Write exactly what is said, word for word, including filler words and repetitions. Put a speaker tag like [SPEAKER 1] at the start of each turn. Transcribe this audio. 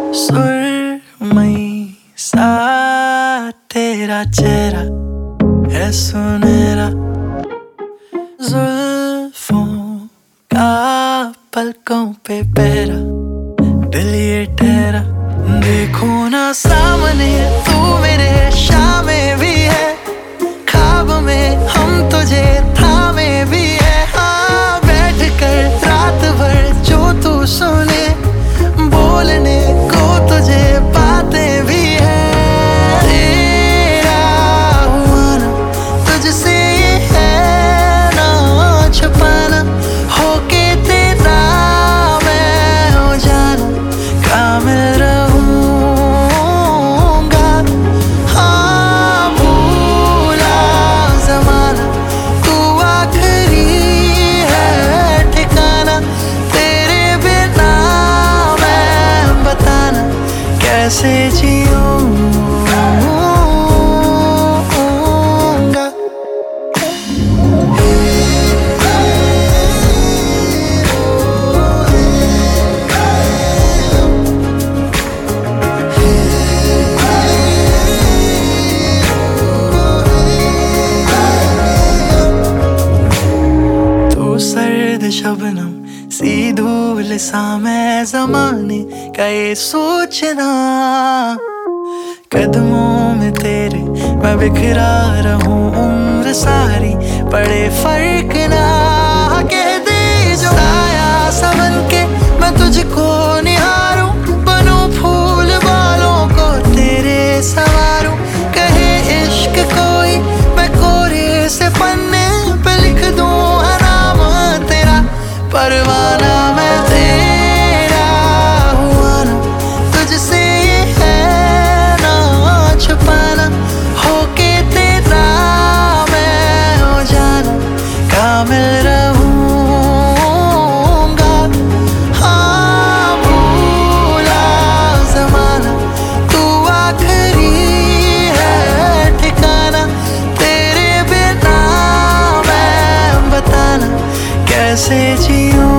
[SPEAKER 1] सुरमई सा तेरा चेहरा है सुनहरा, जुल्फों का पलकों पे पहरा, दिल ये ठहरा। देखो ना सामने तू मेरे शामे भी है, ख्वाब में हम तुझे थामे भी है। हाँ बैठ कर रात भर जो तू सुने, बोलने को तुझे बातें भी है। तेरा हुआ ना तुझसे ये है ना छुपाना, होके तेरा मैं हो जाना, कामिल रहूंगा। हाँ भूला ज़माना, तू आखिरी है ठिकाना, तेरे बिना मैं बताना कैसे जीऊंगा। तू सर्द शबनम सी धूल सा, मैं ज़माने का ये सोचना, कदमों में तेरे मैं बिखरा रहूं उम्र सारी, पड़े फर्क ना। कह दे जो आया सा बन के मैं तुझको निहारूं, बनूं फूल बालों को तेरे संवारूं। कहे इश्क कोई मैं कोरे से पन्ने पे लिख दूं नाम तेरा, परवाना मैं तेरा हुआ ना तुझसे ये है ना छुपाना, होके तेरा मैं हो जाना, कामिल रहूंगा। हाँ भूला ज़माना, तू आखिरी है ठिकाना, तेरे बिना मैं बताना कैसे जीऊं।